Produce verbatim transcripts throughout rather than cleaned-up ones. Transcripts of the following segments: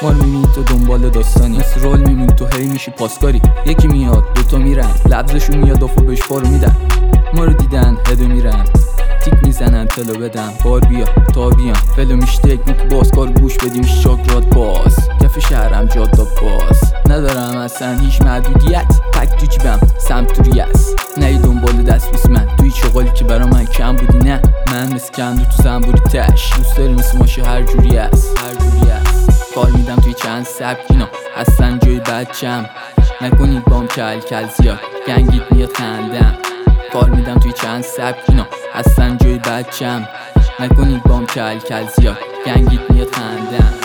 ما رو میبینی تو دنبال داستانی، مثل رول میبینی تو هی میشی پاسکاری. یکی میاد دوتا میرن، لبزشون میاد آفو بهش فارو میدن. ما رو دیدن هدو میرن، تیک میزنن تلو بدن. بار بیا تا بیان فلو میشتک میک باز کار گوش بدیم شاگرات باز. کف شهرم جادا باز، ندارم اصلا هیچ محدودیت. پک تو جیبم سمتوری است، نهی دنبال دست بیس من توی چغالی که برا من کم بودی. نه من مثل کندو تو زنبوری تش، دوست داری مثل ماشی هر جوری است هر جوری است. کار میدم توی چند سبکینا اصلا جای بچم. نکنید بام کل کل زیاد گنگیت میاد خندم. کار میدم توی چند سبکینا اصلا جای بچم. نکنید بام کل کل زیاد گنگیت میاد خندم.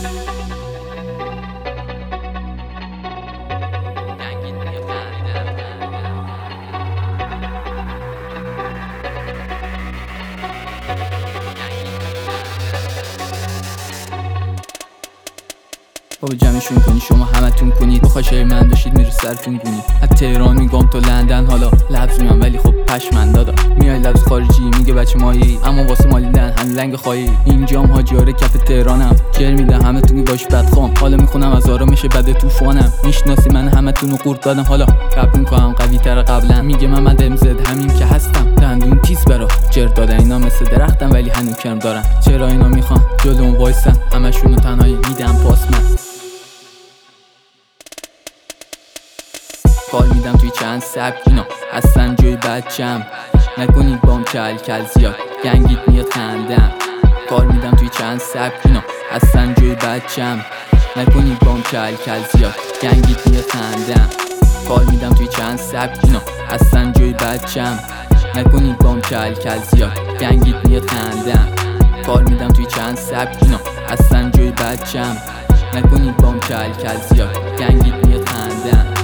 بابا جمعشون کنی شما همتون کنید، بخوای شای من داشتید میره سرتون گونی. از تهران میگم تا لندن حالا لبز میام ولی خب پشمن دادا. میای لبز خارجی میگه بچه مایی، اما واسه مالیدن هم لنگ خواهی. اینجام حاجیاره کف تهرانم، جر میده همتون باش بدخوام. حالا میخونم از آرامش بده طوفانم. میشناسی من همتون رو قورت دادم، حالا قبول کنم قوی تر قبلا. میگه محمد امزد همین که هستم، دندون تیز برا جر دادن. اینا مثل درختم ولی هنوز کرم دارن. چرا اینا میخوان جلوم وایسن، همشونو تنهایی میدم پاس من. کار میدم توی چند سبکینا اصلا جای بچم. نکنید بام کل کل زیاد گنگیت میاد خندم. کار میدم توی چند سبکینا اصلا جای بچم. نکنید بام کل کل زیاد گنگیت میاد خندم. کار میدم توی چند سبکینا اصلا جای بچم. نکنید بام کل کل زیاد گنگیت میاد خندم. کار میدم توی چند سبکینا اصلا جای بچم. نکنید بام کل کل زیاد گنگیت میاد خندم.